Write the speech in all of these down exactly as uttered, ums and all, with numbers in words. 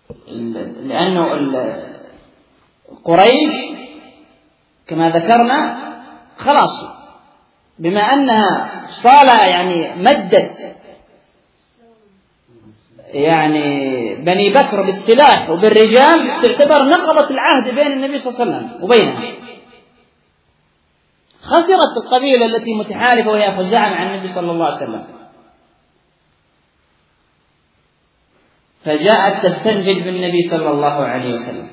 لأنه قريش كما ذكرنا خلاص بما أنها صالة يعني مدت يعني بني بكر بالسلاح وبالرجال، تعتبر نقضت العهد بين النبي صلى الله عليه وسلم وبينها. خسرت القبيلة التي متحالفة وهي خزاعة مع النبي صلى الله عليه وسلم، فجاءت تستنجد بالنبي صلى الله عليه وسلم.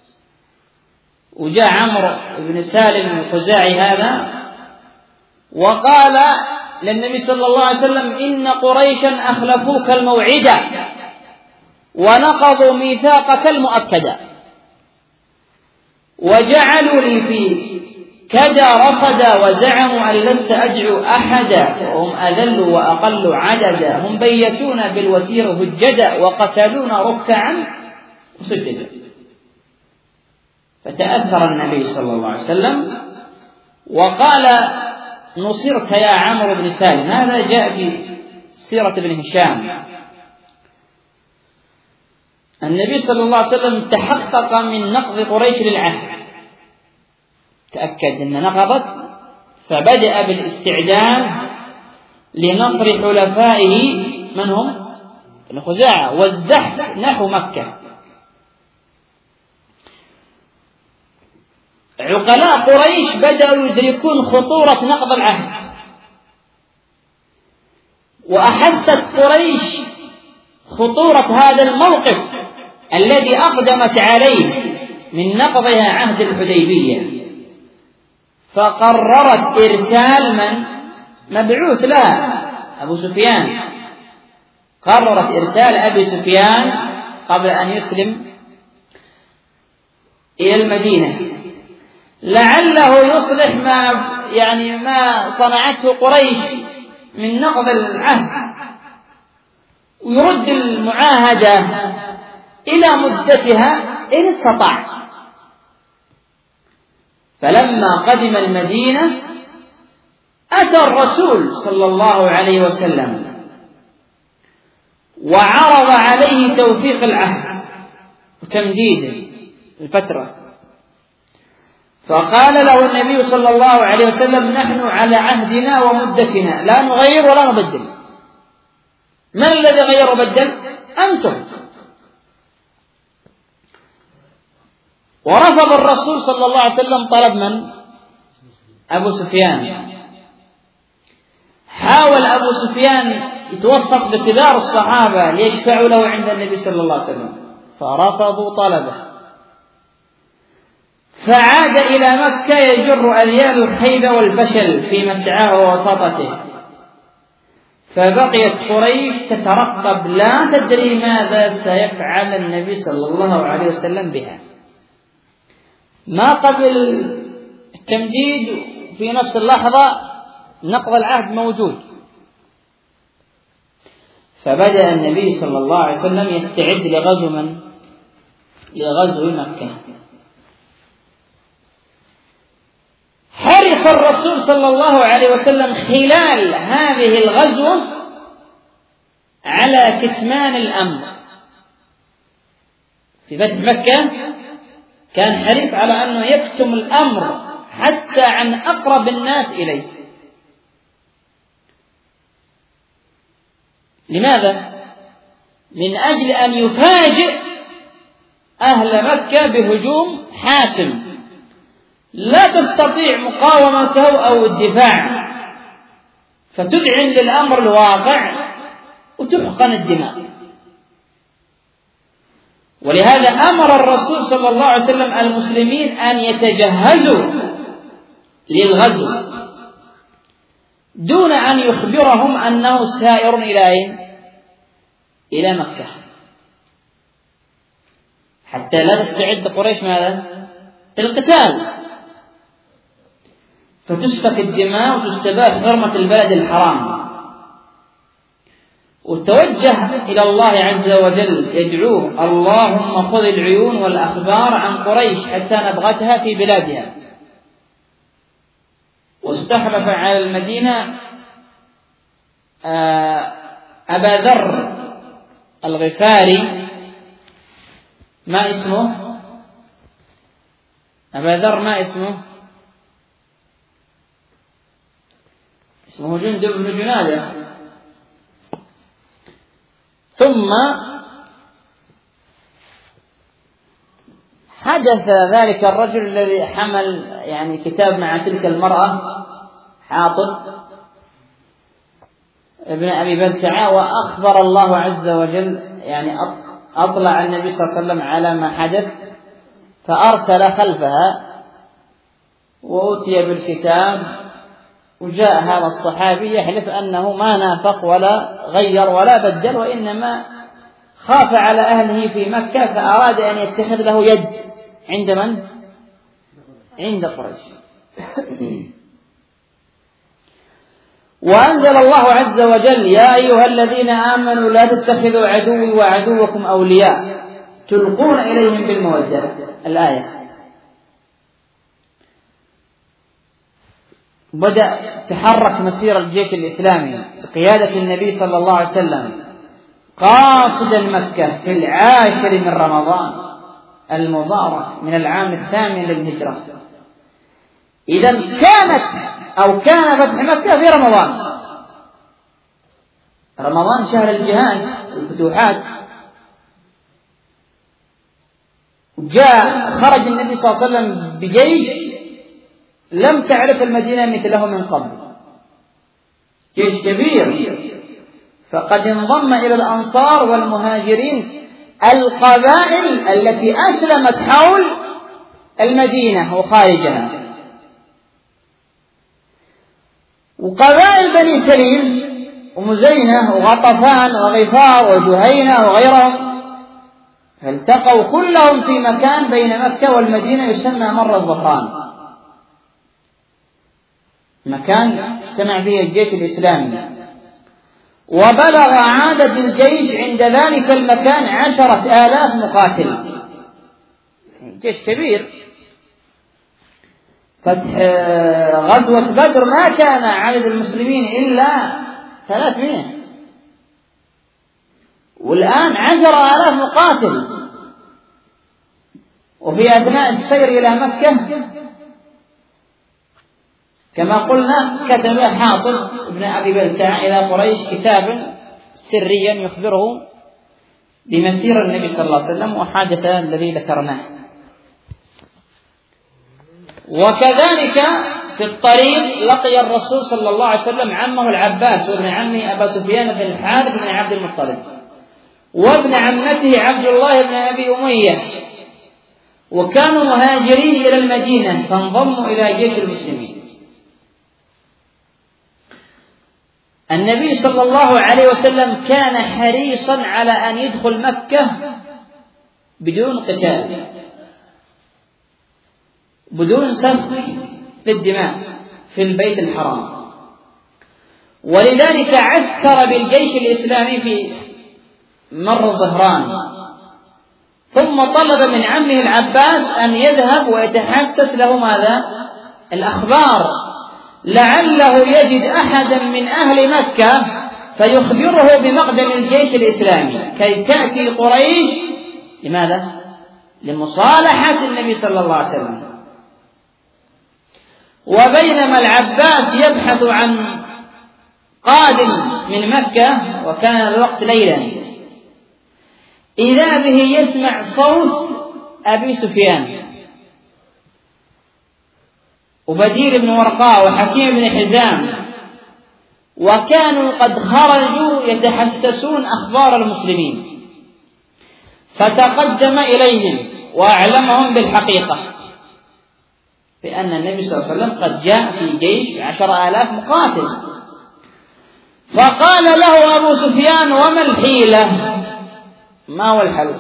وجاء عمرو بن سالم الخزاعي هذا وقال للنبي صلى الله عليه وسلم: إن قريشا أخلفوك الموعد ونقضوا ميثاقك المؤكد، وجعلوا لي في كدا رصدا، وزعموا أن لست أدعو أحدا، وهم أذل وأقل عددا، هم بيتون بالوتير هجدا، وقتلون ركعا وسجدا. فتأثر النبي صلى الله عليه وسلم وقال: نصرت يا عمرو بن سالم. هذا جاء في سيرة ابن هشام. النبي صلى الله عليه وسلم تحقق من نقض قريش للعهد، تأكد أن نقضت، فبدأ بالاستعداد لنصر حلفائه من هم؟ الخزاعة، والزحف نحو مكة. عقلاء قريش بدأوا يدركون خطورة نقض العهد، وأحست قريش خطورة هذا الموقف الذي أقدمت عليه من نقضها عهد الحديبية، فقررت إرسال من؟ مبعوث لها أبو سفيان. قررت إرسال أبي سفيان قبل أن يسلم إلى المدينة، لعله يصلح ما يعني ما صنعته قريش من نقض العهد، ويرد المعاهدة إلى مدتها إن استطاع. فلما قدم المدينة أتى الرسول صلى الله عليه وسلم وعرض عليه توثيق العهد وتمديد الفترة، فقال له النبي صلى الله عليه وسلم: نحن على عهدنا ومدتنا، لا نغير ولا نبدل. من الذي غير وبدل؟ أنتم. ورفض الرسول صلى الله عليه وسلم طلب من؟ أبو سفيان. حاول أبو سفيان يتوسط بكبار الصحابة ليشفعوا له عند النبي صلى الله عليه وسلم، فرفضوا طلبه، فعاد إلى مكة يجر أذيال الخيبة والفشل في مسعاه ووساطته. فبقيت قريش تترقب لا تدري ماذا سيفعل النبي صلى الله عليه وسلم بها. ما قبل التمديد في نفس اللحظة نقض العهد موجود. فبدأ النبي صلى الله عليه وسلم يستعد لغزو من؟ لغزو مكة. حرص الرسول صلى الله عليه وسلم خلال هذه الغزوة على كتمان الأمر. في فتح مكة كان حريص على أنه يكتم الأمر حتى عن أقرب الناس إليه. لماذا؟ من أجل أن يفاجئ أهل مكة بهجوم حاسم لا تستطيع مقاومته أو الدفاع، فتذعن للأمر الواقع وتحقن الدماء. ولهذا أمر الرسول صلى الله عليه وسلم المسلمين أن يتجهزوا للغزو دون أن يخبرهم أنه سائر إلى أين؟ إلى مكة، حتى لا تستعد قريش ماذا؟ للقتال، فتسفك الدماء وتستباح حرمة البلد الحرام. وتوجه إلى الله عز وجل يدعوه: اللهم خذ العيون والأخبار عن قريش حتى نبغتها في بلادها. واستخلف على المدينة أبا ذر الغفاري ما اسمه؟ أبا ذر ما اسمه؟ اسمه جندب بن جنادة. ثم حدث ذلك الرجل الذي حمل يعني كتاب مع تلك المرأة، حاطب ابن أبي بلتعة، وأخبر الله عز وجل يعني أطلع النبي صلى الله عليه وسلم على ما حدث، فأرسل خلفها وأتي بالكتاب، وجاء هذا الصحابي يحلف أنه ما نافق ولا غير ولا بدل، وإنما خاف على أهله في مكة فأراد أن يتخذ له يد عند من؟ عند قريش. وأنزل الله عز وجل: يا أيها الذين آمنوا لا تتخذوا عدوي وعدوكم أولياء تلقون إليهم بالمودة. الآية. بدأ تحرك مسير الجيش الإسلامي بقيادة النبي صلى الله عليه وسلم قاصدا مكة في العاشر من رمضان المبارك من العام الثامن للهجرة. إذا كانت أو كان فتح مكة في رمضان. رمضان شهر الجهاد والفتوحات. جاء خرج النبي صلى الله عليه وسلم بجيش لم تعرف المدينة مثله من قبل، جيش كبير. فقد انضم إلى الأنصار والمهاجرين القبائل التي أسلمت حول المدينة وخارجها، وقبائل بني سليم ومزينة وغطفان وغفار وجهينة وغيرهم، فالتقوا كلهم في مكان بين مكة والمدينة يسمى مر الظهران، مكان اجتمع فيه الجيش الإسلامي. وبلغ عدد الجيش عند ذلك المكان عشرة آلاف مقاتل، جيش كبير. فتح غزوة بدر ما كان عدد المسلمين إلا ثلاثمائة، والآن عشر آلاف مقاتل. وفي أثناء السير إلى مكة كما قلنا كتب حاطب ابن أبي بلتعة إلى قريش كتابا سريا يخبره بمسير النبي صلى الله عليه وسلم وحادث الذي ذكرناه. وكذلك في الطريق لقي الرسول صلى الله عليه وسلم عمه العباس وابن عمه أبا سفيان بن الحارث بن عبد المطلب وابن عمته عبد الله بن أبي أمية، وكانوا مهاجرين إلى المدينة فانضموا إلى جيش المسلمين. النبي صلى الله عليه وسلم كان حريصا على أن يدخل مكة بدون قتال، بدون سفك في الدماء في البيت الحرام، ولذلك عسكر بالجيش الإسلامي في مر ظهران، ثم طلب من عمه العباس أن يذهب ويتحسس له ماذا؟ الأخبار، لعله يجد أحدا من أهل مكة فيخبره بمقدم الجيش الإسلامي كي تأتي قريش لماذا؟ لمصالحة النبي صلى الله عليه وسلم. وبينما العباس يبحث عن قادم من مكة وكان الوقت ليلا، إذا به يسمع صوت أبي سفيان وبدير بن ورقاء وحكيم بن حزام، وكانوا قد خرجوا يتحسسون أخبار المسلمين، فتقدم إليهم وأعلمهم بالحقيقة بأن النبي صلى الله عليه وسلم قد جاء في جيش عشر آلاف مقاتل. فقال له أبو سفيان: وما الحيلة؟ ما هو الحل؟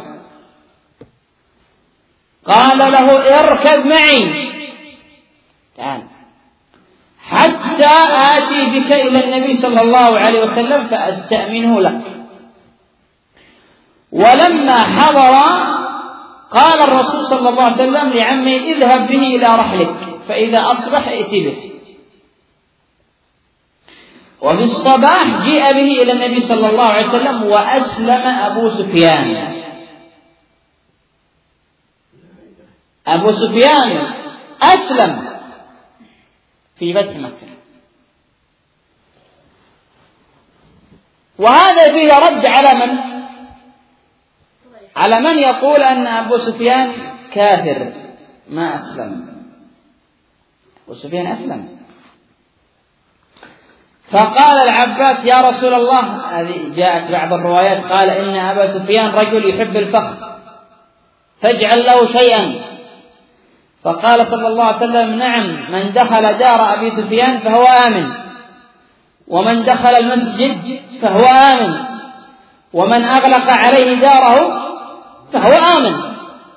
قال له: اركب معي تعال حتى آتي بك إلى النبي صلى الله عليه وسلم فأستأمنه لك. ولما حضر قال الرسول صلى الله عليه وسلم لعمه: اذهب به إلى رحلك فإذا أصبح ائت به. وفي الصباح جيء به إلى النبي صلى الله عليه وسلم وأسلم أبو سفيان. أبو سفيان أسلم في فتح مكة، وهذا فيه رد على من؟ على من يقول أن أبو سفيان كافر ما أسلم. أبو سفيان أسلم. فقال العباس يا رسول الله، هذه جاءت بعض الروايات، قال إن أبا سفيان رجل يحب الفخر فاجعل له شيئا. فقال صلى الله عليه وسلم نعم، من دخل دار أبي سفيان فهو آمن، ومن دخل المسجد فهو آمن، ومن أغلق عليه داره فهو آمن.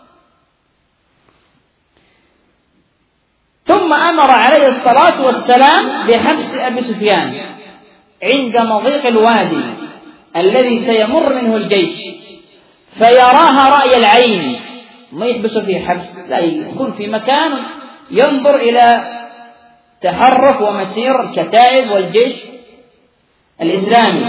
ثم أمر عليه الصلاة والسلام بحبس أبي سفيان عند مضيق الوادي الذي سيمر منه الجيش فيراها رأي العين، ما يحبس فيه حبس، لا، يكون في مكان ينظر إلى تحرك ومسير الكتائب والجيش الإسلامي.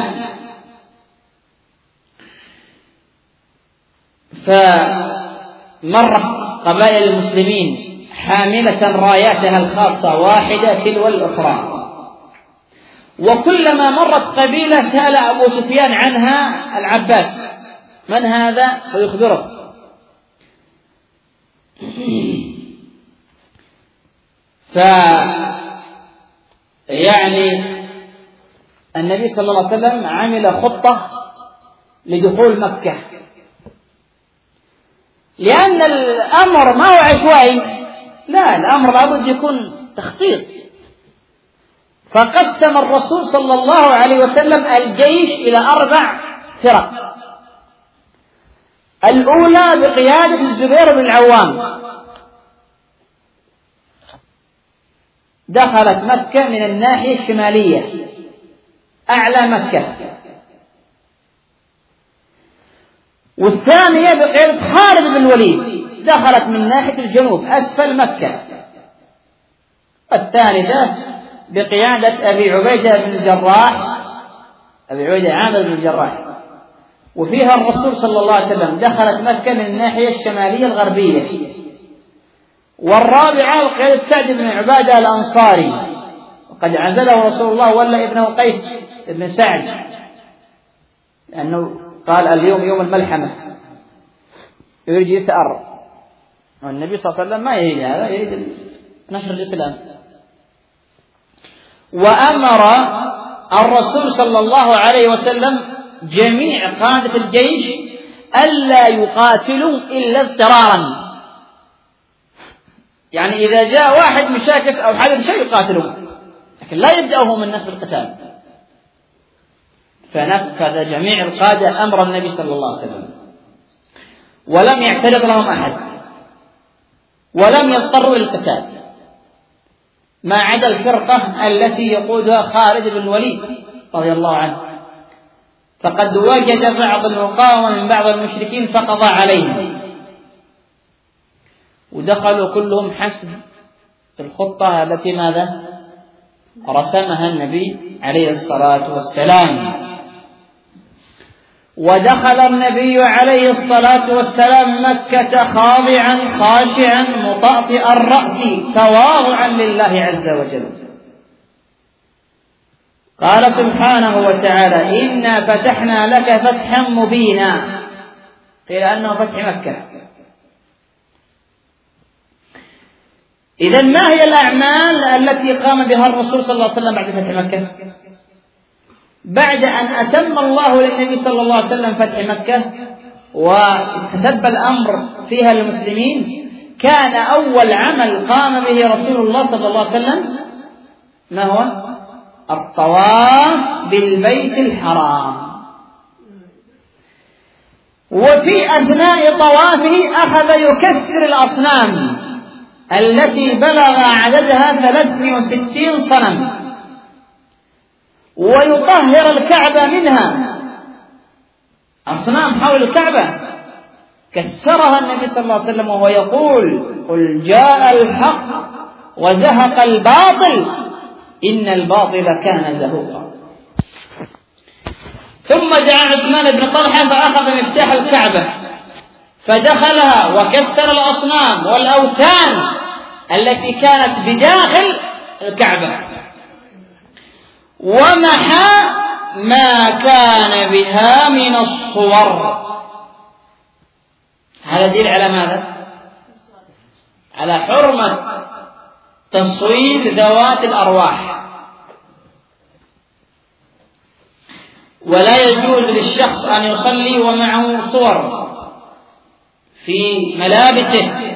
فمرت قبائل المسلمين حاملة راياتها الخاصة واحدة تلو الأخرى، وكلما مرت قبيلة سأل أبو سفيان عنها العباس من هذا فيخبره. ف يعني النبي صلى الله عليه وسلم عمل خطة لدخول مكة، لأن الأمر ما هو عشوائي، لا، الأمر لابد يكون تخطيط. فقسم الرسول صلى الله عليه وسلم الجيش إلى أربع فرق. الأولى بقيادة الزبير بن العوام دخلت مكة من الناحية الشمالية أعلى مكة، والثانية بقيادة خالد بن الوليد دخلت من ناحية الجنوب أسفل مكة، الثالثة بقيادة أبي عبيدة بن الجراح أبي عبيدة عامر بن الجراح، وفيها الرسول صلى الله عليه وسلم دخلت مكة من الناحية الشمالية الغربية. والرابعة بقيادة سعد بن عبادة الأنصاري، وقد عزله رسول الله ولا ابنه قيس بن سعد، لأنه قال اليوم يوم الملحمة يريد يثأر، والنبي صلى الله عليه وسلم ما يريد هذا، يريد نشر الإسلام. وأمر الرسول صلى الله عليه وسلم جميع قادة الجيش ألا يقاتلوا إلا اضطرارا، يعني إذا جاء واحد مشاكس أو حدث شيء يقاتلوه، لكن لا يبدأهم من الناس بالقتال. فنفذ جميع القادة أمر النبي صلى الله عليه وسلم، ولم يعترض لهم أحد، ولم يضطروا إلى القتال، ما عدا الفرقة التي يقودها خالد بن الوليد رضي الله عنه، فقد وجد بعض المقاومة من بعض المشركين فقضى عليهم، ودخلوا كلهم حسب الخطة التي ماذا رسمها النبي عليه الصلاة والسلام. ودخل النبي عليه الصلاة والسلام مكة خاضعا خاشعا مطأطئ الرأس تواضعا لله عز وجل. قال سبحانه وتعالى إنا فتحنا لك فتحا مبينا، قيل أنه فتح مكة. إذن ما هي الأعمال التي قام بها الرسول صلى الله عليه وسلم بعد فتح مكة؟ بعد أن أتم الله للنبي صلى الله عليه وسلم فتح مكة واستتب الأمر فيها المسلمين، كان أول عمل قام به رسول الله صلى الله عليه وسلم ما هو؟ الطواف بالبيت الحرام. وفي أثناء طوافه أخذ يكسر الأصنام التي بلغ عددها ثلاثمائة وستين صنم، ويطهر الكعبة منها، أصنام حول الكعبة كسرها النبي صلى الله عليه وسلم وهو يقول قل جاء الحق وزهق الباطل إن الباطل كان زهوقا. ثم جاء عثمان بن طلحة فأخذ مفتاح الكعبة فدخلها وكسر الأصنام والأوثان التي كانت بداخل الكعبة، ومحى ما كان بها من الصور. هذا دليل على ماذا؟ على حرمة تصوير ذوات الأرواح، ولا يجوز للشخص أن يصلي ومعه صور في ملابسه.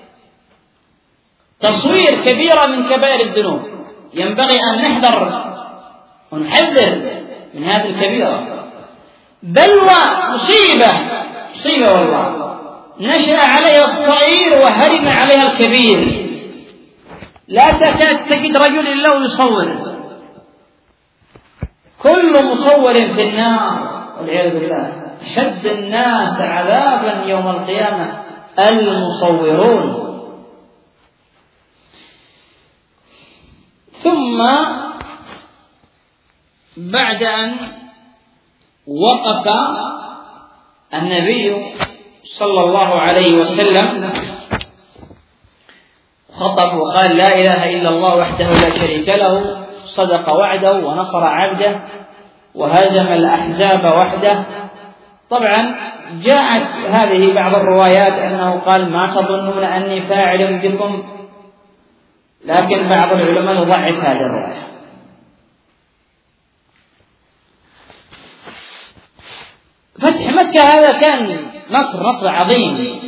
تصوير كبيرة من كبائر الذنوب، ينبغي أن نحذر ونحذر من هذه الكبيرة. بل ومصيبة مصيبة والله نشأ عليها الصغير وهرم عليها الكبير، لا تكاد تجد رجل إلا يصور، كل مصور في النار والعياذ بالله. أشد الناس عذابا يوم القيامة المصورون. ثم بعد أن وقف النبي صلى الله عليه وسلم خطب وقال لا إله إلا الله وحده لا شريك له، صدق وعده ونصر عبده وهزم الأحزاب وحده. طبعا جاءت هذه بعض الروايات أنه قال ما تظنون أني فاعل بكم، لكن بعض العلماء يضعف هذه الرواية. فتح مكة هذا كان نصر نصر عظيم،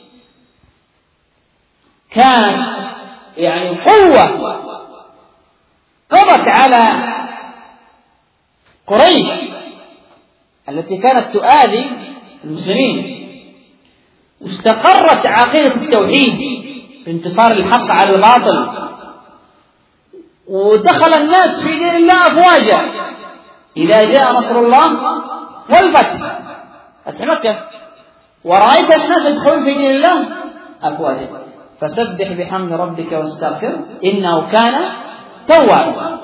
كان يعني قوة قضت على قريش التي كانت تؤذي المسلمين، واستقرت عقيدة التوحيد بانتصار الحق على الباطل، ودخل الناس في دين الله أفواجا. إذا جاء نصر الله والفتح، فتح مكة، ورأيت الناس يدخلون في دين الله أفواجا، فسبح بحمد ربك واستغفر إنه كان توابا.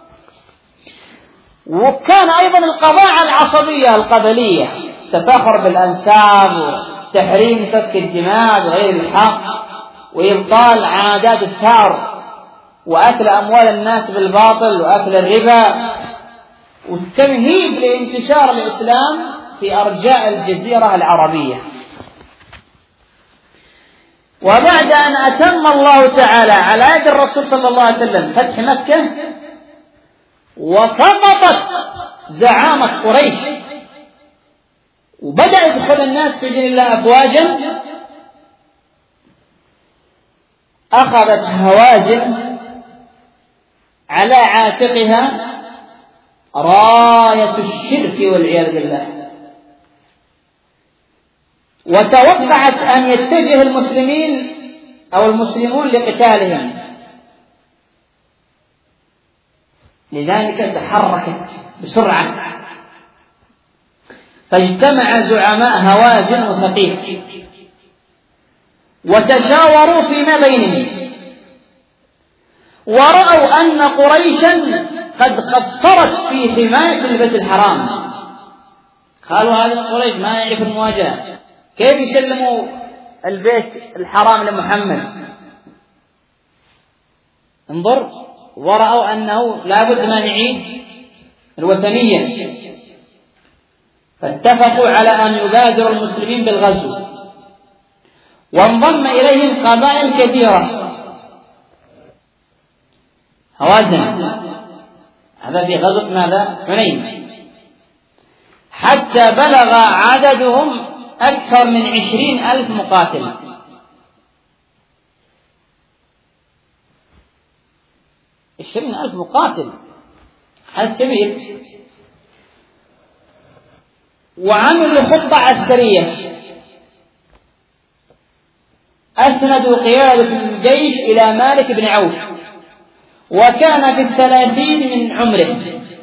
وكان أيضا القضاء على العصبية القبلية، التفاخر بالأنساب وتحريم سفك الدماء بغير الحق وإبطال عادات الثار وأكل أموال الناس بالباطل وأكل الربا، والتمهيد لانتشار الإسلام في أرجاء الجزيرة العربية. وبعد أن أتم الله تعالى على يد الرسول صلى الله عليه وسلم فتح مكة وسقطت زعامة قريش وبدأ يدخل الناس في دين الله أفواجا، أخذت هوازن على عاتقها راية الشرك والعياذ بالله، وتوقعت أن يتجه المسلمين أو المسلمون لقتالهم، لذلك تحركت بسرعة، فاجتمع زعماء هوازن وثقيف وتشاوروا فيما بينهم، ورأوا أن قريشا قد قصرت في حماية البيت الحرام. قالوا هذه قريش ما يعرف المواجهة، كيف يسلموا البيت الحرام لمحمد؟ انظر، ورأوا أنه لا بد ما نعيد الوثنية، فاتفقوا على أن يبادروا المسلمين بالغزو، وانضم إليهم قبائل كثيرة هوازن، هذا في غزوة ماذا؟ حنين، حتى بلغ عددهم أكثر من عشرين ألف مقاتل. عشرين ألف مقاتل، هذا كبير. وعملوا خطة عسكرية، أسندوا قيادة الجيش إلى مالك بن عوف، وكان في الثلاثين من عمره،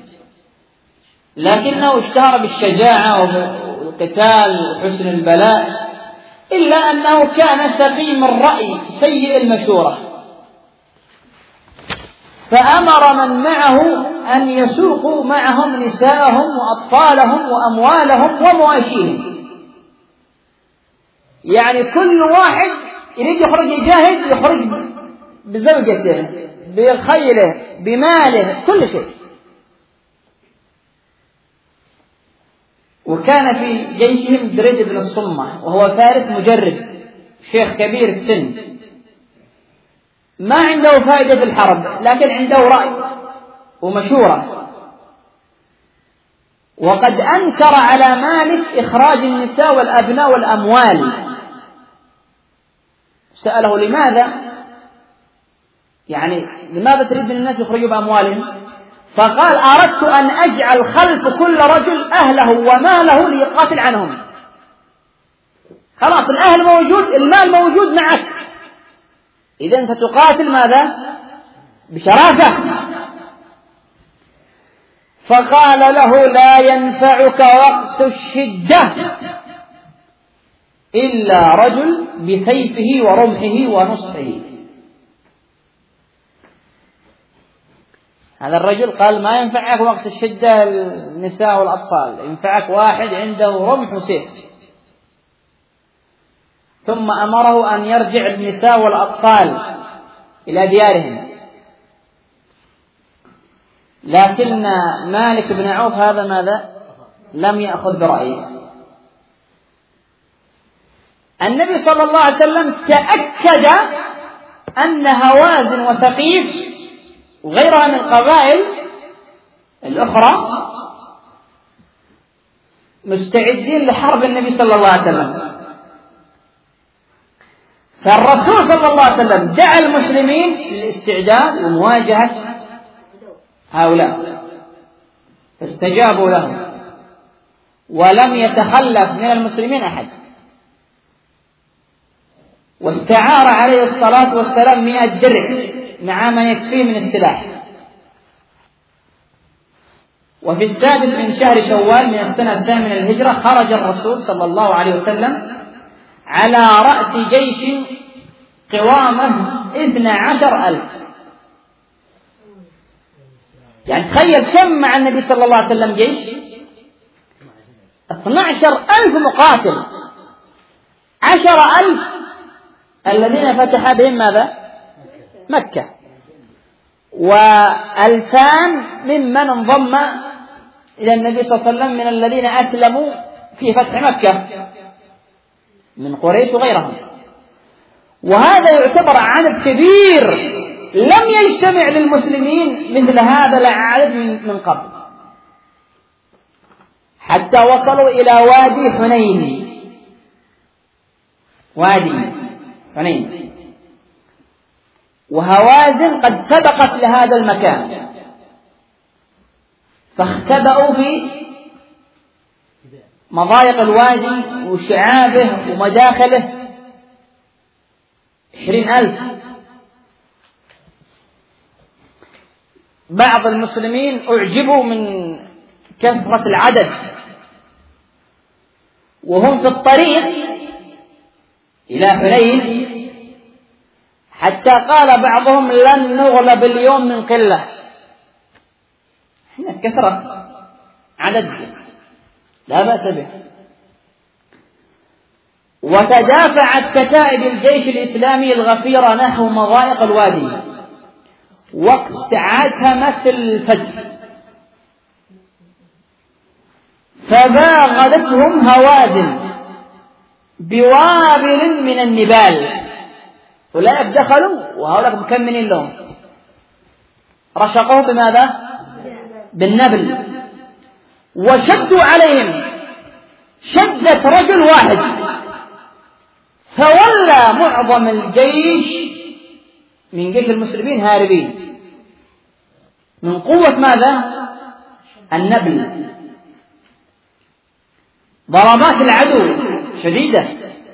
لكنه اشتهر بالشجاعة والقتال وحسن البلاء، إلا أنه كان سقيم الرأي سيء المشورة، فأمر من معه أن يسوقوا معهم نساءهم وأطفالهم وأموالهم ومواشيهم، يعني كل واحد يريد يخرج يجاهد يخرج بزوجته بخيله بماله كل شيء. وكان في جيشهم دريد بن الصمة وهو فارس مجرد شيخ كبير السن، ما عنده فائدة في الحرب لكن عنده رأي ومشورة. وقد أنكر على مالك إخراج النساء والأبناء والأموال. سأله لماذا؟ يعني لماذا تريد من الناس يخرجوا بأموالهم؟ فقال أردت أن أجعل خلف كل رجل أهله وماله ليقاتل عنهم. خلاص الأهل موجود، المال موجود معك، إذن ستقاتل ماذا؟ بشرافة. فقال له لا ينفعك وقت الشدة إلا رجل بسيفه ورمحه ونصحه. هذا الرجل قال ما ينفعك وقت الشدة النساء والأطفال، ينفعك واحد عنده رمح وسيف. ثم أمره أن يرجع النساء والأطفال إلى ديارهم. لكن مالك بن عوف هذا ماذا؟ لم يأخذ برأيه. النبي صلى الله عليه وسلم تأكد أن هوازن وثقيف وغيرها من القبائل الأخرى مستعدين لحرب النبي صلى الله عليه وسلم. فالرسول صلى الله عليه وسلم دعا المسلمين للاستعداد ومواجهة هؤلاء، فاستجابوا له ولم يتخلف من المسلمين أحد. واستعار عليه الصلاة والسلام مئة درع مع ما يكفيه من السلاح. وفي السادس من شهر شوال من السنة الثامنة الهجرة خرج الرسول صلى الله عليه وسلم على رأس جيش قوامه اثنى عشر ألف. يعني تخيل كم مع النبي صلى الله عليه وسلم جيش؟ اثنى عشر ألف مقاتل، عشر ألف الذين فتح بهم ماذا؟ مكة، وألفان ممن انضم إلى النبي صلى الله عليه وسلم من الذين أسلموا في فتح مكة من قريش وغيرهم. وهذا يعتبر عدد كبير لم يجتمع للمسلمين مثل هذا العدد من قبل، حتى وصلوا إلى وادي حنين. وادي حنين وهوازن قد سبقت لهذا المكان، فاختبأوا في مضايق الوادي وشعابه ومداخله عشرين ألف. بعض المسلمين أعجبوا من كثرة العدد وهم في الطريق إلى حنين، حتى قال بعضهم لن نغلب اليوم من قلة. احنا كثرة عدد لا بأس به. وتدافعت كتائب الجيش الإسلامي الغفيرة نحو مضايق الوادي وقت عتمة الفجر، فباغتهم هوازن بوابل من النبال. أولئك دخلوا وهؤلاء مكمنين لهم، رشقوه بماذا؟ بالنبل، وشدوا عليهم شدة رجل واحد، فولى معظم الجيش من جيش المسلمين هاربين من قوة ماذا؟ النبل. ضربات العدو شديدة.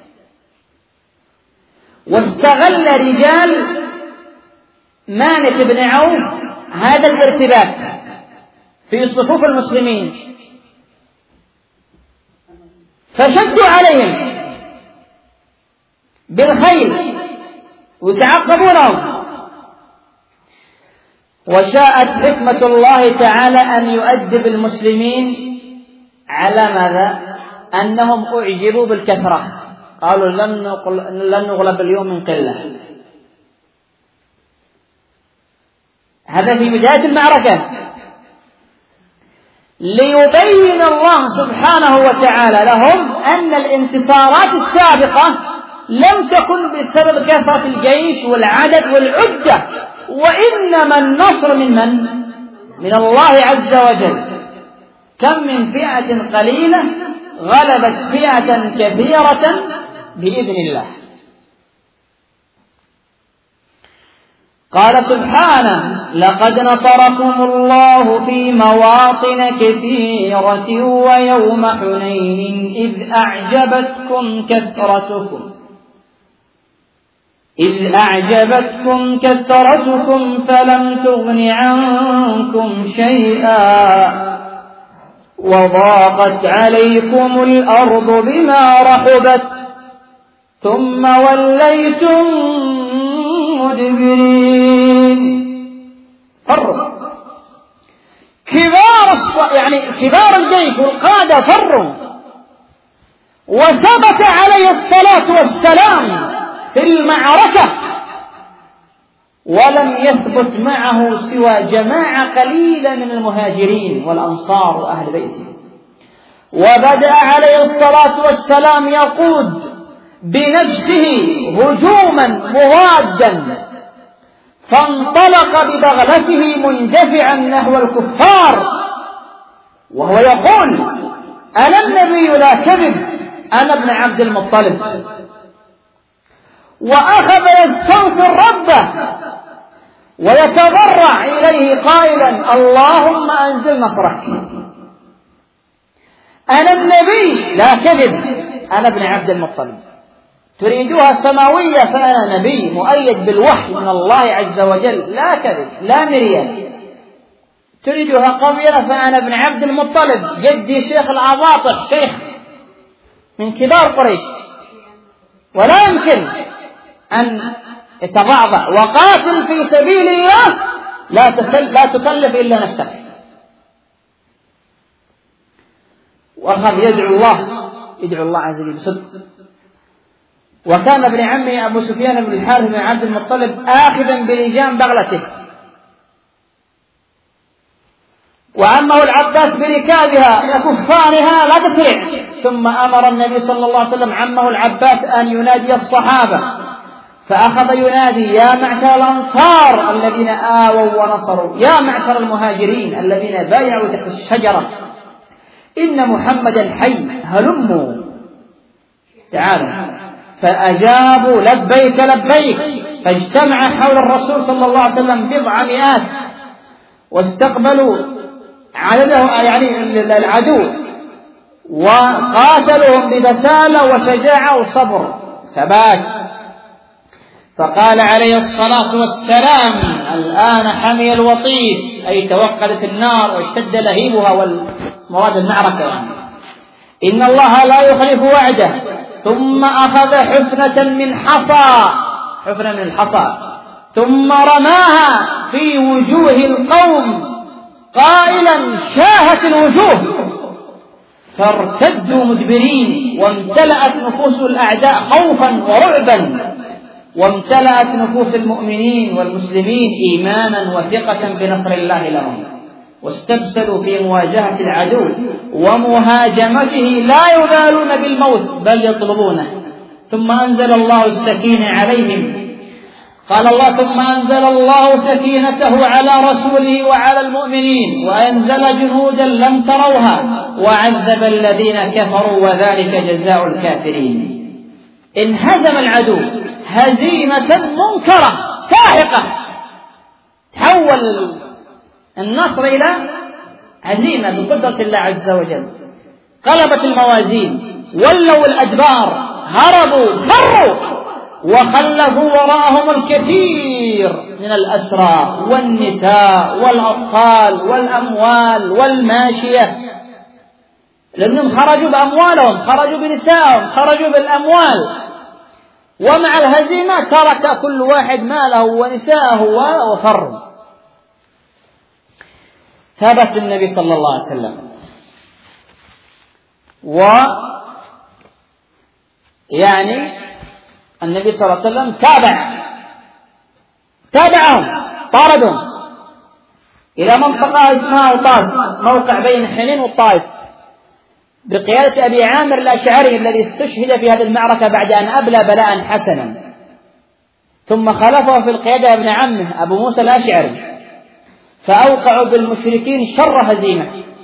واستغل رجال مالك بن عوف هذا الارتباك في صفوف المسلمين، فشدوا عليهم بالخيل وتعقبونهم. وشاءت حكمة الله تعالى أن يؤدب المسلمين على ماذا؟ أنهم أعجبوا بالكثرة قالوا لن نغلب اليوم من قلة. هذا في بداية المعركة، ليبين الله سبحانه وتعالى لهم أن الانتصارات السابقة لم تكن بسبب كثرة الجيش والعدد والعدة، وإنما النصر من من؟ من الله عز وجل. كم من فئة قليلة غلبت فئة كثيرة بإذن الله. قال سبحانه: لقد نصركم الله في مواطن كثيرة ويوم حنين إذ أعجبتكم كثرتكم إذ أعجبتكم كثرتكم فلم تغن عنكم شيئا وضاقت عليكم الأرض بما رحبت ثم وليتم مدبرين. فروا كبار الص... يعني كبار الجيش والقادة فروا، وثبت عليه الصلاة والسلام في المعركة ولم يثبت معه سوى جماعة قليلة من المهاجرين والأنصار وأهل بيته. وبدأ عليه الصلاة والسلام يقود بنفسه هجوما موادا، فانطلق ببغلته مندفعا نحو الكفار وهو يقول: أنا النبي لا كذب، أنا ابن عبد المطلب. وأخذ يستنصر ربه ويتضرع إليه قائلا: اللهم أنزل نصرك. أنا النبي لا كذب، أنا ابن عبد المطلب. تريدوها سماوية فأنا نبي مؤيد بالوحي من الله عز وجل، لا كذب لا مرية. تريدوها قبيلة فأنا ابن عبد المطلب، جدي شيخ العباطح، شيخ من كبار قريش، ولا يمكن أن يتضعضع. وقاتل في سبيل الله لا تكلف إلا نفسك. وأخذ يدعو الله يدعو الله عز وجل بصدق. وكان ابن عمه أبو سفيان بن الحارث بن عبد المطلب آخذا بلجام بغلته، وعمه العباس بركابها يكفانها لا تسرع. ثم أمر النبي صلى الله عليه وسلم عمه العباس أن ينادي الصحابة، فأخذ ينادي: يا معشر الأنصار الذين آووا ونصروا، يا معشر المهاجرين الذين بايعوا تحت الشجرة، إن محمدا حي، هلموا تعالوا. فأجابوا: لبيك لبيك. فاجتمع حول الرسول صلى الله عليه وسلم بضع مئات، واستقبلوا عدده يعني العدو، وقاتلهم ببسالة وشجاعة وصبر ثبات. فقال عليه الصلاة والسلام: الآن حمي الوطيس، أي توقدت النار واشتد لهيبها والمواد المعركة يعني. إن الله لا يخلف وعده. ثم أخذ حفنة من حصى، حفنة من الحصى، ثم رماها في وجوه القوم قائلا: شاهت الوجوه، فارتدوا مدبرين. وامتلأت نفوس الأعداء خوفا ورعبا، وامتلأت نفوس المؤمنين والمسلمين إيمانا وثقة بنصر الله لهم، واستبسلوا في مواجهة العدو ومهاجمته، لا يبالون بالموت بل يطلبونه. ثم أنزل الله السكينة عليهم. قال الله: ثم أنزل الله سكينته على رسوله وعلى المؤمنين وأنزل جنودا لم تروها وعذب الذين كفروا وذلك جزاء الكافرين. انهزم العدو هزيمة منكرة ساحقة، تحول النصر إلى هزيمة بقدرة الله عز وجل. قلبت الموازين، ولوا الأدبار، هربوا فروا، وخلفوا وراءهم الكثير من الأسرى والنساء والأطفال والأموال والماشية، لأنهم خرجوا بأموالهم، خرجوا بنسائهم، خرجوا بالأموال. ومع الهزيمة ترك كل واحد ماله ونساءه وفر. ثبت النبي صلى الله عليه وسلم يعني النبي صلى الله عليه وسلم تابع تابعهم طاردهم إلى منطقة اسمها وطاس، موقع بين حنين والطائف، بقيادة أبي عامر الأشعري الذي استشهد في هذه المعركة بعد أن أبلى بلاء حسنا، ثم خلفه في القيادة ابن عمه أبو موسى الأشعري، فأوقعوا بالمشركين شر هزيمة.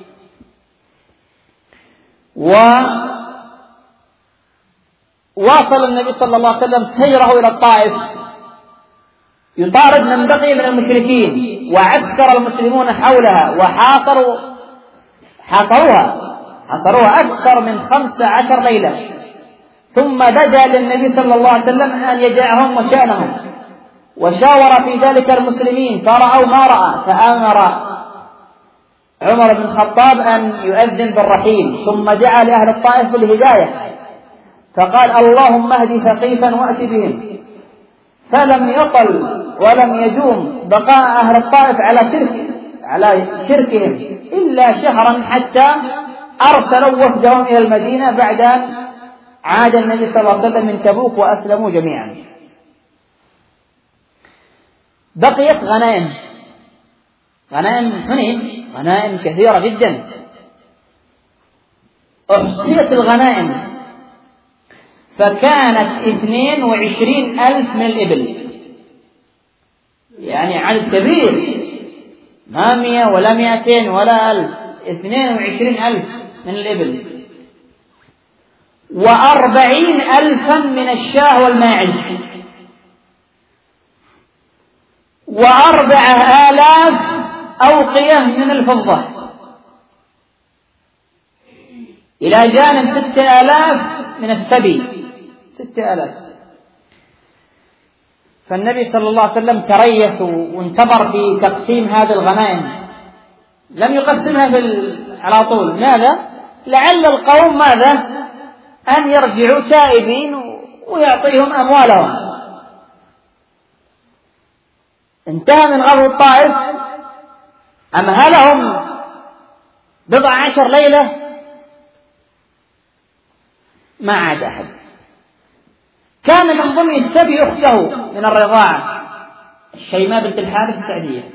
وواصل النبي صلى الله عليه وسلم سيره إلى الطائف يطارد من بقي من المشركين، وعسكر المسلمون حولها وحاصروا حاصروها حاصروها أكثر من خمس عشر ليلة، ثم بدا للنبي صلى الله عليه وسلم أن يجعهم وشأنهم، وشاور في ذلك المسلمين فرأوا ما رأى، فأمر عمر بن الخطاب أن يؤذن بالرحيل، ثم دعا لأهل الطائف بالهداية فقال اللهم اهد ثقيفا وأت بهم، فلم يطل ولم يدوم بقاء أهل الطائف على شرك على شركهم إلا شهرا، حتى أرسلوا وفدهم إلى المدينة بعد أن عاد النبي صلى الله عليه وسلم من تبوك وأسلموا جميعا. بقيت غنائم غنائم حنين، غنائم كثيرة جدا. أحصيت الغنائم فكانت اثنين وعشرين ألف من الإبل، يعني عدد كبير، ما مئة ولا مئتين ولا ألف، اثنين وعشرين ألف من الإبل، وأربعين ألفا من الشاه والماعز، وأربعة آلاف أوقية من الفضة، إلى جانب ستة آلاف من السبي، ستة آلاف. فالنبي صلى الله عليه وسلم تريث وانتظر في تقسيم هذه الغنائم، لم يقسمها في على طول. ماذا؟ لعل القوم ماذا؟ أن يرجعوا تائبين ويعطيهم أموالهم. انتهى من غزو الطائف، أمهلهم بضع عشر ليلة، ما عاد أحد. كان من ضمن السبي أخته من الرضاعة الشيماء بنت الحارث السعدية،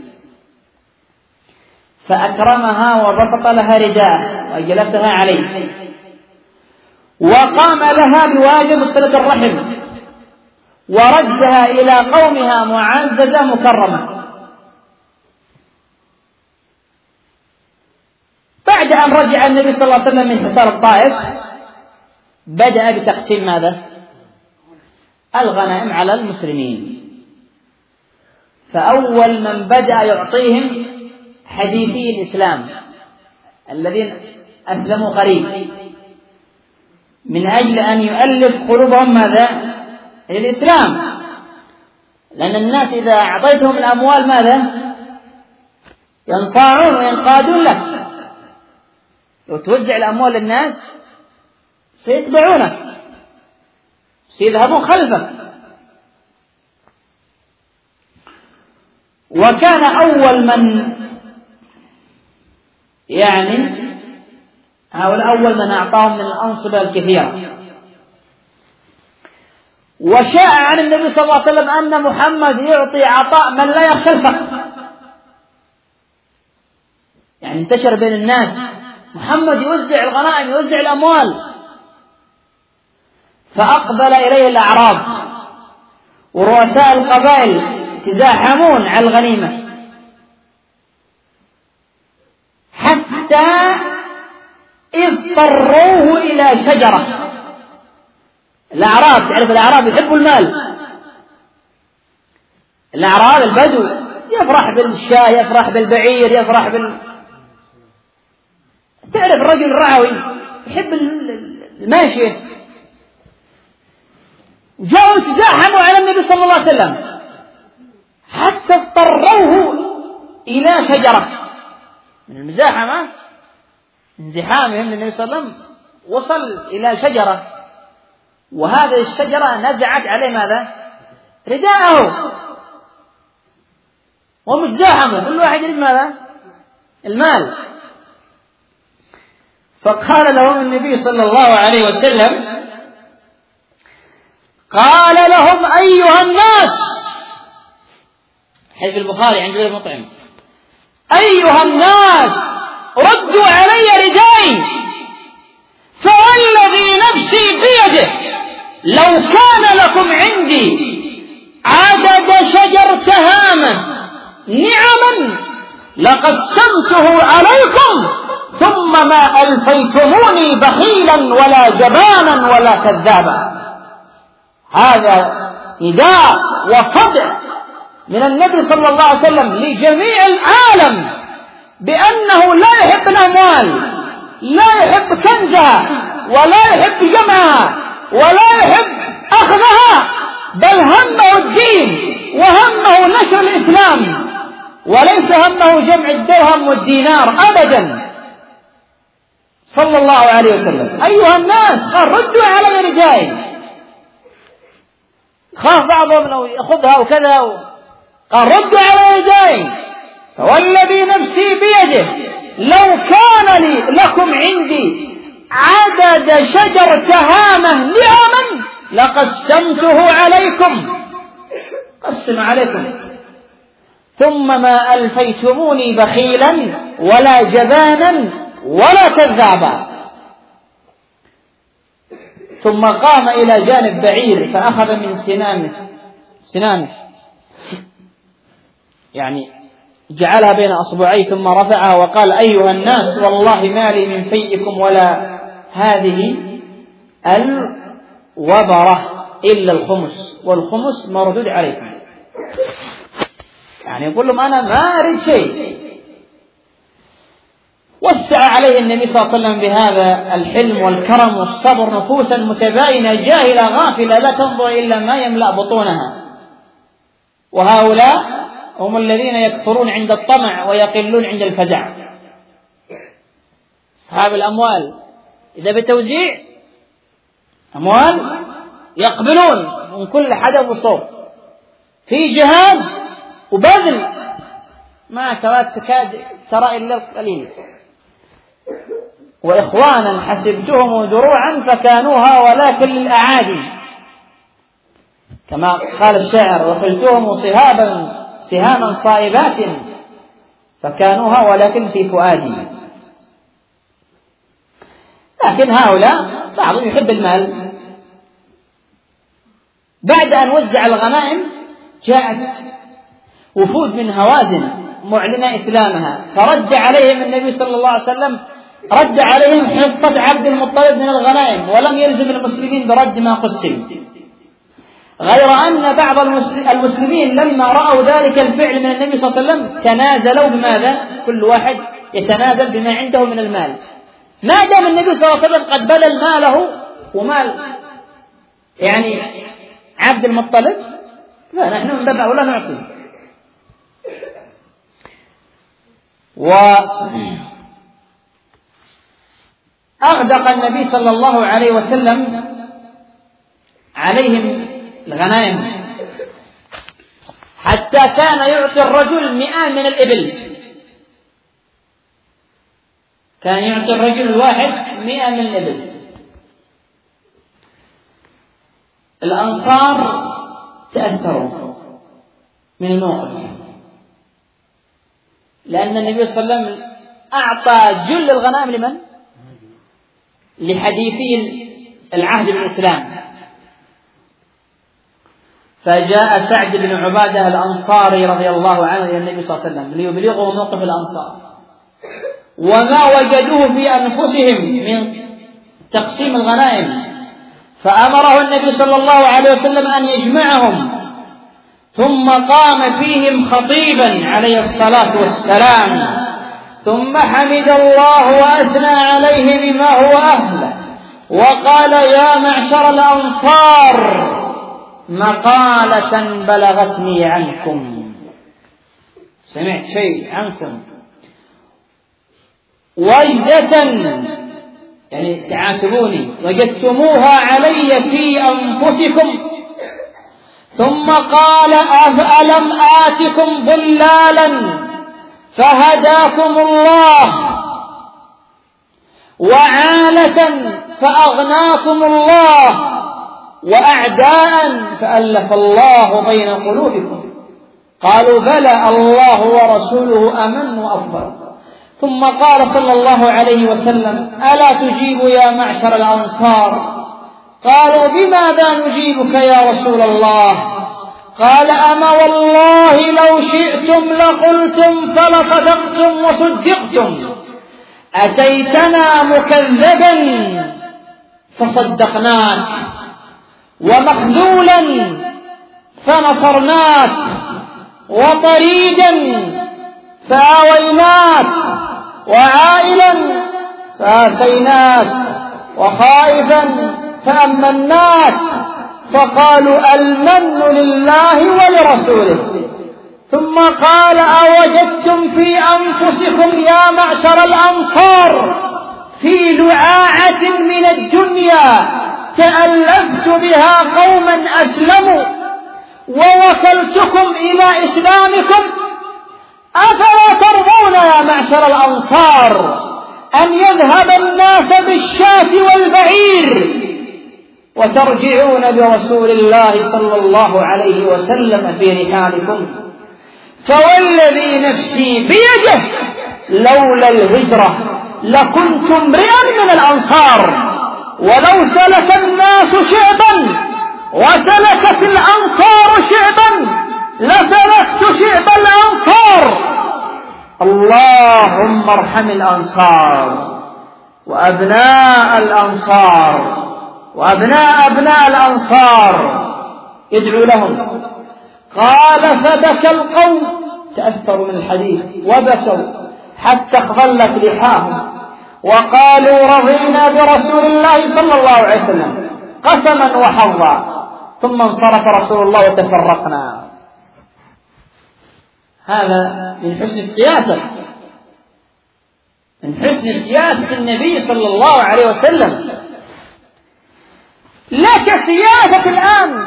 فأكرمها وبسط لها رداءه وجلسها عليه، وقام لها بواجب صلة الرحم، وردها إلى قومها معززة مكرمة. بعد أن رجع النبي صلى الله عليه وسلم من حصار الطائف بدأ بتقسيم ماذا؟ الغنائم على المسلمين. فأول من بدأ يعطيهم حديثي الإسلام الذين أسلموا قريب، من أجل أن يؤلف قلوبهم ماذا؟ الإسلام، لأن الناس إذا أعطيتهم الأموال ماذا؟ ينصاعون وينقادون لك. لو توزع الأموال للناس سيتبعونك، سيذهبون خلفك. وكان أول من يعني هؤلاء أول من أعطاهم من الأنصبة الكثيرة. وشاء عن النبي صلى الله عليه وسلم أن محمد يعطي عطاء من لا يخشى الفقر، يعني انتشر بين الناس محمد يوزع الغنائم يوزع الأموال. فأقبل إليه الأعراب ورؤساء القبائل يتزاحمون على الغنيمة، حتى اضطروه إلى شجرة. الأعراب، تعرف الأعراب يحبوا المال، الأعراب البدو يفرح بالشاة، يفرح بالبعير، يفرح بال تعرف الرجل الرعوي يحب الماشية. جاءوا يتزاحموا على النبي صلى الله عليه وسلم حتى اضطروه إلى شجرة. من المزاحمة انزحامهم للنبي صلى الله عليه وسلم وصل إلى شجرة، وهذه الشجرة نزعت عليه ماذا؟ رداءه، ومتزاحمه كل واحد يريد ماذا؟ المال. فقال لهم النبي صلى الله عليه وسلم قال لهم أيها الناس، حديث البخاري عن جبير بن مطعم، أيها الناس ردوا علي ردائي، فوالذي نفسي بيده لو كان لكم عندي عدد شجر تهامة نعما لقسمته عليكم ثم ما ألفيتموني بخيلا ولا جبانا ولا كذابا. هذا نداء وصدع من النبي صلى الله عليه وسلم لجميع العالم بأنه لا يحب الأموال، لا يحب كنزها، ولا يحب جمعها، ولا يحب أخذها، بل همه الدين وهمه نشر الإسلام، وليس همه جمع الدرهم والدينار أبدا صلى الله عليه وسلم. أيها الناس، قال ردوا علي ردائي. خاف بعضهم لو يأخذها وكذا، قال ردوا علي ردائي، فوالذي نفسي بيده لو كان لي لكم عندي عدد شجر تهامة نعما لقسمته عليكم، قسم عليكم، ثم ما ألفيتموني بخيلا ولا جبانا ولا كذابا. ثم قام إلى جانب بعير فأخذ من سنامه سنامه يعني جعلها بين أصبعيه ثم رفعها وقال أيها الناس والله ما لي من فيئكم ولا هذه الوبرة إلا الخمس، والخمس مردود عليكم. يعني يقول لهم أنا ما أريد شيء. وسع عليه النبي صلى الله عليه وسلم بهذا الحلم والكرم والصبر نفوسا متباينة جاهلة غافلة لا تنظر إلا ما يملأ بطونها. وهؤلاء هم الذين يكثرون عند الطمع ويقلون عند الفزع. أصحاب الأموال إذا بتوزيع أموال يقبلون من كل حدب وصوب، في جهاد وبذل ما تكاد ترى إلا القليل. وإخوانا حسبتهم دروعا فكانوها ولكن للأعادي، كما قال الشاعر وقلتهم صهابا سهاما صائبات فكانوها ولكن في فؤادي. لكن هؤلاء بعضهم يحب المال. بعد أن وزع الغنائم جاءت وفود من هوازن معلنة إسلامها، فرد عليهم النبي صلى الله عليه وسلم رد عليهم حصة عبد المطلب من الغنائم، ولم يلزم المسلمين برد ما قسم، غير أن بعض المسلمين لما رأوا ذلك الفعل من النبي صلى الله عليه وسلم تنازلوا بماذا؟ كل واحد يتنازل بما عنده من المال. ما دام النبي صلى الله عليه وسلم قد بذل ماله ومال يعني عبد المطلب فنحن من باب أولى نعطي. وأغدق النبي صلى الله عليه وسلم عليهم الغنائم حتى كان يعطي الرجل مئة من الإبل، كان يعطي الرجل الواحد مئة من الإبل. الأنصار تأثروا من الموقف، لأن النبي صلى الله عليه وسلم أعطى جل الغنائم لمن؟ لحديثي العهد بالإسلام. فجاء سعد بن عبادة الأنصاري رضي الله عنه إلى النبي صلى الله عليه وسلم ليبلغه موقف الأنصار وما وجدوه في أنفسهم من تقسيم الغنائم، فأمره النبي صلى الله عليه وسلم أن يجمعهم، ثم قام فيهم خطيبا عليه الصلاة والسلام، ثم حمد الله وأثنى عليه بما هو أهله، وقال يا معشر الأنصار مقالة بلغتني عنكم، سمعت شيء عنكم، وجدة يعني تعاتبوني وجدتموها علي في أنفسكم. ثم قال ألم آتكم ضلالا فهداكم الله، وعالة فأغناكم الله، وأعداء فألف الله بين قلوبكم. قالوا بلى الله ورسوله أمن وأفضل. ثم قال صلى الله عليه وسلم ألا تجيب يا معشر الأنصار؟ قالوا بماذا نجيبك يا رسول الله؟ قال أما والله لو شئتم لقلتم فلصدقتم وصدقتم، أتيتنا مكذبا فصدقناك، ومخذولا فنصرناك، وطريدا فآويناك، وعائلا فآسيناك، وخائفا فأمناك. فقالوا المن لله ولرسوله. ثم قال أوجدتم في أنفسكم يا معشر الأنصار في لعاعة من الدنيا تألفت بها قوما أسلموا ووصلتكم إلى إسلامكم؟ أفلا ترضون يا معشر الأنصار أن يذهب الناس بالشاة والبعير وترجعون برسول الله صلى الله عليه وسلم في رحالكم؟ فوالذي نفسي بيده لولا الهجرة لكنت امرئا من الأنصار، ولو سلك الناس شعبا وسلكت الأنصار شعبا لسلكت شعب الأنصار. اللهم ارحم الأنصار وأبناء الأنصار وأبناء أبناء الأنصار، ادعوا لهم. قال فبكى القوم، تأثروا من الحديث وبكوا حتى اخضلت لحاهم، وقالوا رضينا برسول الله صلى الله عليه وسلم قسما وحظا. ثم انصرف رسول الله وتفرقنا. هذا من حسن السياسة، من حسن سياسة النبي صلى الله عليه وسلم. لك سياسة الآن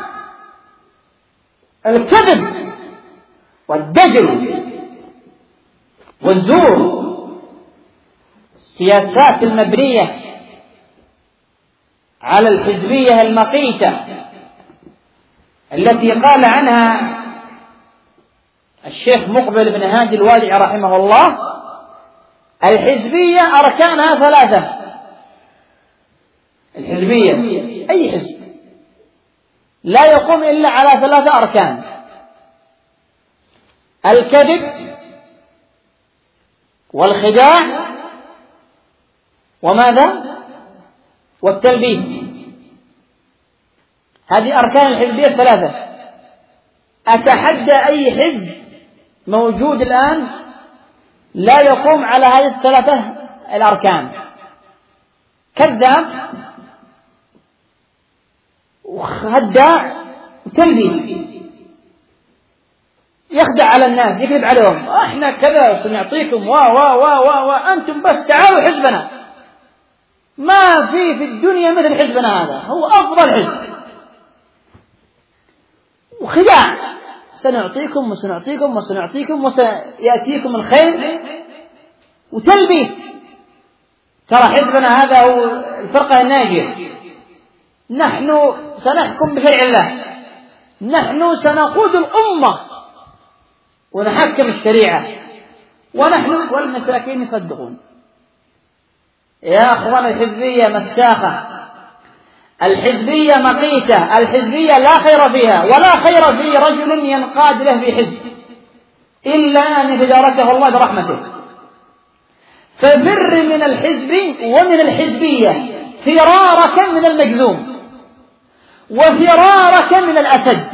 الكذب والدجل والزور، السياسات المبنية على الحزبية المقيتة التي قال عنها الشيخ مقبل بن هادي الوادعي رحمه الله: الحزبية أركانها ثلاثة. الحزبية أي حزب لا يقوم إلا على ثلاثة أركان: الكذب والخداع وماذا؟ والتلبيس. هذه أركان الحزبية الثلاثة. أتحدى أي حزب موجود الآن لا يقوم على هذه الثلاثة الأركان: كذاب وخداع وتلبيس، يخدع على الناس، يكذب عليهم: احنا كذا سنعطيكم وا وا وا وا وا انتم بس تعالوا حزبنا، ما في في الدنيا مثل حزبنا، هذا هو افضل حزب. وخداع: سنعطيكم وسنعطيكم وسنعطيكم وسيأتيكم الخير. وتلبيس: ترى حزبنا هذا هو الفرقة الناجية، نحن سنحكم بشرع الله، نحن سنقود الأمة ونحكم الشريعة، ونحن والمساكين يصدقون. يا أخوان، الحزبية مساخة، الحزبية مقيتة، الحزبية لا خير فيها، ولا خير في رجل ينقاد له في حزب إلا أن يتداركه الله برحمته. ففر من الحزب ومن الحزبية فرارك من المجذوم وفرارك من الأسد.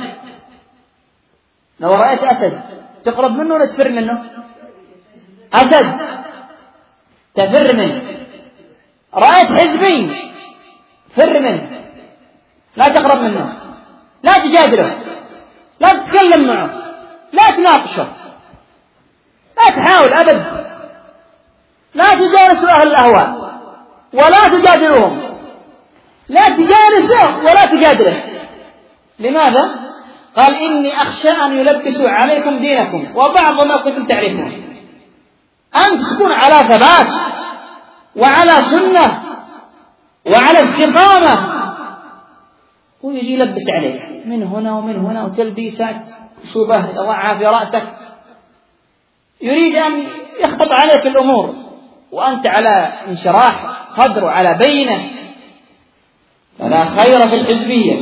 لو رأيت أسد تقرب منه ولا تفر منه؟ أسد تفر منه. رأيت حزبي فر منه، لا تقرب منه، لا تجادله، لا تتكلم معه، لا تناقشه، لا تحاول أبد، لا تجالسوا أهل الأهواء ولا تجادلوهم، لا تجالسه ولا تجادله. لماذا؟ قال: إني أخشى أن يلبسوا عليكم دينكم وبعض ما كنتم تعرفون. أن تكون على ثبات وعلى سنة وعلى استقامة، ويجي يلبس عليك من هنا ومن هنا وتلبيسات شبه يضعها في رأسك، يريد أن يخبط عليك الأمور وأنت على انشراح صدر وعلى بينة. فلا خير في الحزبية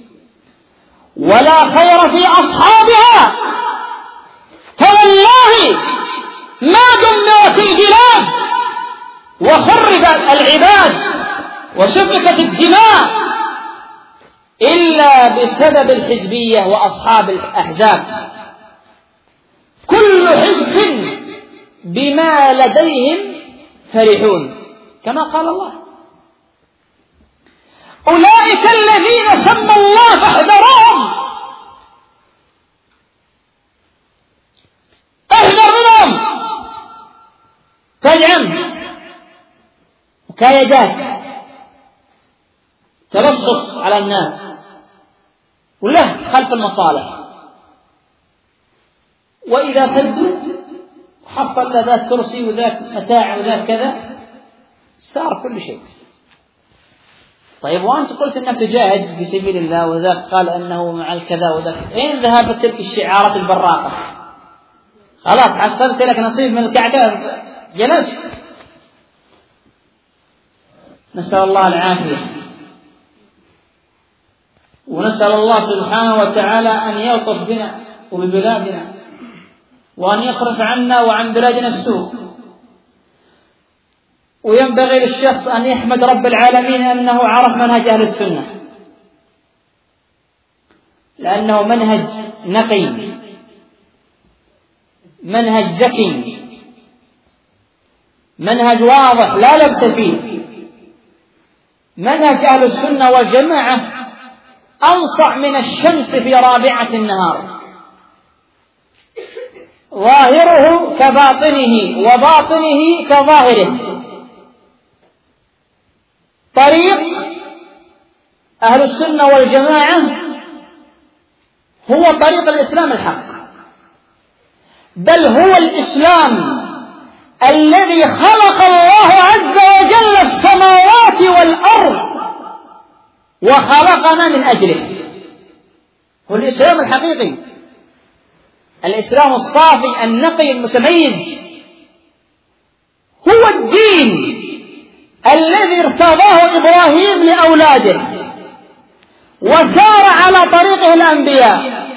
ولا خير في أصحابها، فوالله ما دمرت البلاد وخربت العباد وسفكت الدماء إلا بسبب الحزبية وأصحاب الأحزاب. كل حزب بما لديهم فرحون، كما قال الله: أولئك الذين سمى الله فاحذرهم، احذر منهم. تجعم مكايدات، تلصص على الناس، وله خلف المصالح، وإذا سدوا حصل ذاك كرسي وذاك متاع وذاك كذا، صار كل شيء. طيب وأنت قلت أنك تجاهد في سبيل الله، وذاك قال أنه مع الكذا وذاك، أين ذهبت تلك الشعارات البراقة؟ خلاص حصلت لك نصيب من الكعكة، جلست. نسأل الله العافية، ونسأل الله سبحانه وتعالى أن يلطف بنا وببلادنا، وأن يصرف عنا وعن بلادنا السوء. وينبغي للشخص أن يحمد رب العالمين أنه عرف منهج أهل السنة، لأنه منهج نقي، منهج زكي، منهج واضح لا لبس فيه. منهج أهل السنة والجماعة أنصع من الشمس في رابعة النهار، ظاهره كباطنه وباطنه كظاهره. طريق أهل السنة والجماعة هو طريق الإسلام الحق، بل هو الإسلام الذي خلق الله عز وجل السماوات والأرض وخلقنا من أجله. هو الإسلام الحقيقي، الإسلام الصافي النقي المتميز، هو الدين الذي ارتضاه إبراهيم لأولاده وسار على طريقه الأنبياء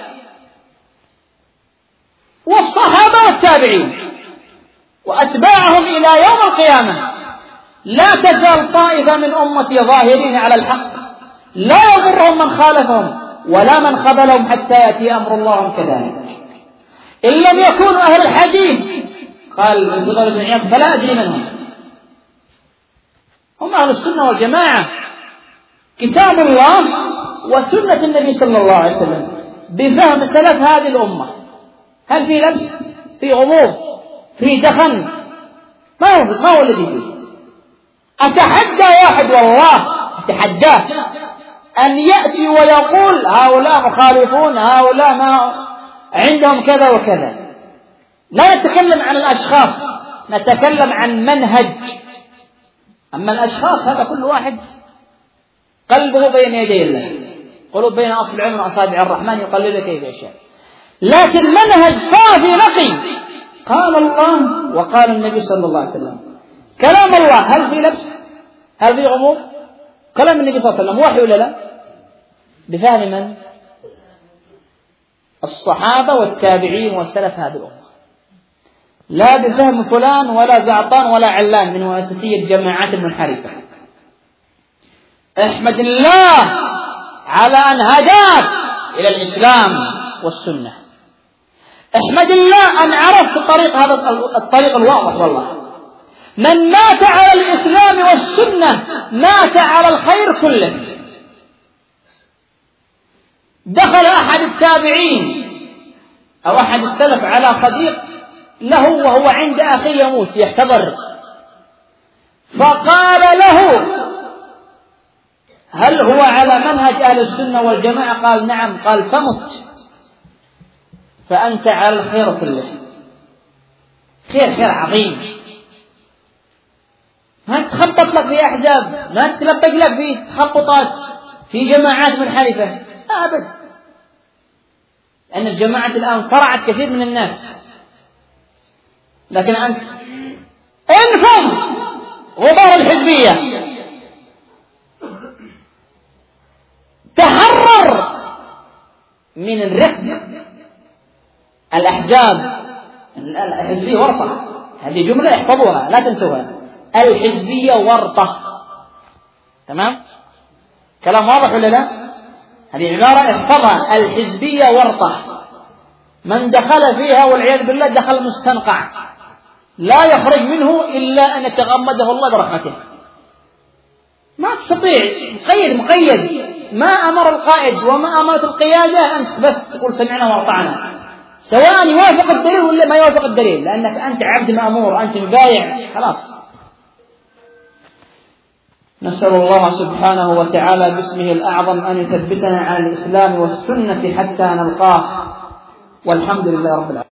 والصحابة والتابعين وأتباعهم إلى يوم القيامة. لا تزال طائفة من أمتي ظاهرين على الحق، لا يضرهم من خالفهم ولا من خذلهم حتى يأتي أمر الله كذلك. إن لم يكونوا أهل الحديث، قال الفضيل بن عياض، فلا أدري من هم. هم أهل السنة والجماعة، كتاب الله وسنة النبي صلى الله عليه وسلم بفهم سلف هذه الأمة. هل في لبس، في غموض، في دخن؟ ما هو ما هو الذي فيه. أتحدى واحد، والله أتحداه أن يأتي ويقول هؤلاء مخالفون، هؤلاء ما عندهم كذا وكذا. لا نتكلم عن الأشخاص، نتكلم عن منهج. أما الأشخاص هذا كل واحد قلبه بين يدي الله، قلوب بين أصبع من أصابع الرحمن يقلبه كيف يشاء. لكن منهج صافي نقي، قال الله وقال النبي صلى الله عليه وسلم. كلام الله هل في لبس؟ هل في غموض؟ كلام النبي صلى الله عليه وسلم وحي ولا لا؟ بفهم من؟ الصحابة والتابعين والسلف هذه الأمة، لا بفهم فلان ولا زعطان ولا علان من مؤسسية الجماعات المنحرفة. احمد الله على أن هداك إلى الإسلام والسنة. احمد الله أن عرفت طريق هذا الطريق الواضح. والله من مات على الإسلام والسنة مات على الخير كله. دخل أحد التابعين أو أحد السلف على صديق له وهو عند أخيه يموت يحتضر، فقال له هل هو على منهج أهل السنة والجماعة؟ قال نعم. قال فمت فأنت على الخير كله. خير خير عظيم، ما تخبط لك في أحزاب، ما تلبق لك في تخبطات، في جماعات منحرفة؟ أبد، لأن الجماعات الآن صرعت كثير من الناس. لكن أنت انفض غبار الحزبية، تحرر من الرفض. الأحزاب الحزبية ورطة، هذه جملة احفظوها لا تنسوها، الحزبية ورطة. تمام؟ كلام واضح ولا لا؟ هذه عبارة احفظها، الحزبية ورطة، من دخل فيها والعياذ بالله دخل مستنقع لا يخرج منه إلا أن يتغمده الله برحمته. ما تستطيع، مقيد مقيد، ما أمر القائد وما أمرت القيادة أنت بس تقول سمعنا وأطعنا، سواء يوافق الدليل ولا ما يوافق الدليل، لأنك أنت عبد مأمور، أنت مبايع خلاص. نسأل الله سبحانه وتعالى باسمه الأعظم أن يثبتنا على الإسلام والسنة حتى نلقاه، والحمد لله رب العالمين.